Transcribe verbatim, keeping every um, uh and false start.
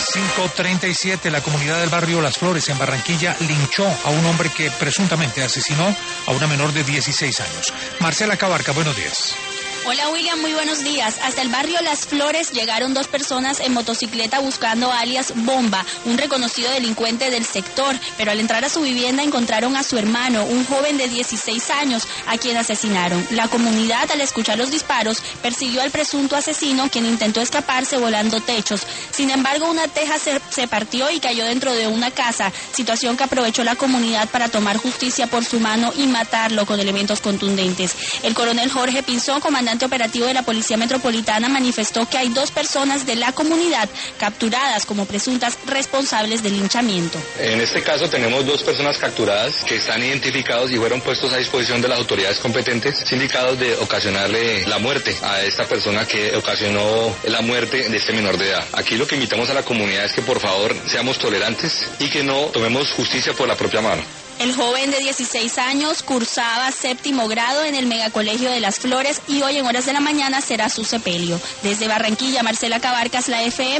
cinco treinta y siete, la comunidad del barrio Las Flores en Barranquilla linchó a un hombre que presuntamente asesinó a una menor de dieciséis años. Marcela Cabarca, buenos días. Hola William, muy buenos días. Hasta el barrio Las Flores llegaron dos personas en motocicleta buscando a alias Bomba, un reconocido delincuente del sector, pero al entrar a su vivienda encontraron a su hermano, un joven de dieciséis años, a quien asesinaron. La comunidad, al escuchar los disparos, persiguió al presunto asesino, quien intentó escaparse volando techos. Sin embargo, una teja se, se partió y cayó dentro de una casa, situación que aprovechó la comunidad para tomar justicia por su mano y matarlo con elementos contundentes. El coronel Jorge Pinzón, comandante operativo de la Policía Metropolitana, manifestó que hay dos personas de la comunidad capturadas como presuntas responsables del linchamiento. En este caso tenemos dos personas capturadas que están identificados y fueron puestos a disposición de las autoridades competentes, sindicados de ocasionarle la muerte a esta persona que ocasionó la muerte de este menor de edad. Aquí lo que invitamos a la comunidad es que por favor seamos tolerantes y que no tomemos justicia por la propia mano. El joven de dieciséis años cursaba séptimo grado en el Megacolegio de Las Flores y hoy en horas de la mañana será su sepelio. Desde Barranquilla, Marcela Cabarcas, la F M.